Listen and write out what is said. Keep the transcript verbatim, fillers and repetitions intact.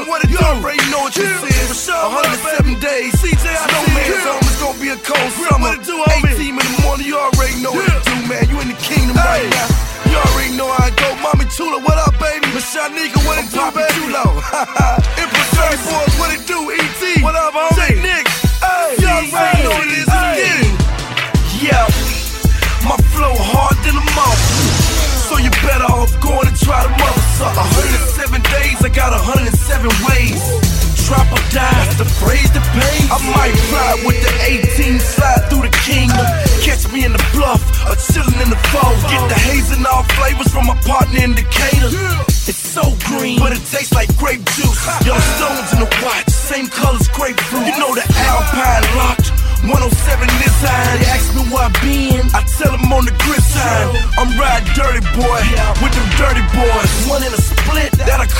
man, what it do? You already know what this is. one hundred seven days. Snowman's home, it's gonna be a cold summer. eighteen in the morning, you already know what it do, man. You in the kingdom right now. You already know how I go. Mommy Tula, what up, baby? Mashanika, what it do, baby? Chulo. Empress thirty boys, what it do? E T, what up, homie? J Nick, hey, you already know what it is. Let's get it. Yeah, my flow hard than a mouth. So you better off going and try the mother sucker. one hundred seven days, I got one hundred seven ways. Drop or die, the phrase that pays. I might fly with the eighteen, slide through the kingdom. Catch me in the bluff, or chillin' in the fall. Get the haze and all flavors from my partner in Decatur. It's so green, but it tastes like grape juice. Yellow stones in the watch, same colors grapefruit. You know the Alpine locked, one oh seven this time. They ask me where I been, I tell them on the grid sign. I'm riding dirty boy, with them dirty boys. One in a split, that'll